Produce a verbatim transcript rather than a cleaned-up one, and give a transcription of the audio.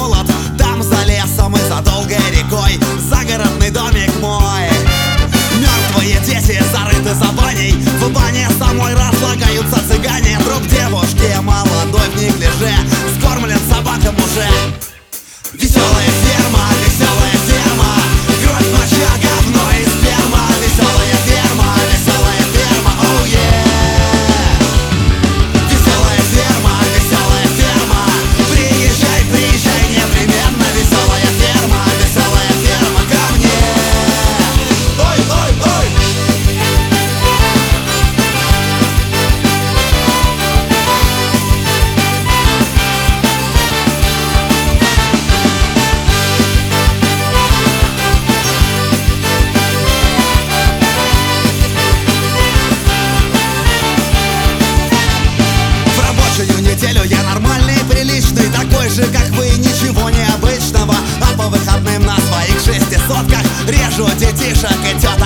молод. Там за лесом и за долгой рекой загородный домик мой. Мертвые дети зарыты за баней, в бане самой разлагаются цыгане. Друг девушки молодой в неглиже скормлен собакам уже. Веселая ферма, веселая ферма, кровь, моча, говно и сперма. Веселая ферма, веселая ферма, оу, yeah. Веселая ферма, веселая ферма, приезжай, приезжай непременно. Веселая ферма, веселая ферма, ко мне. Ой, ой, ой. Неделю я нормальный, приличный, такой же, как вы, ничего необычного. А по выходным на своих шестисотках режу детишек и теток.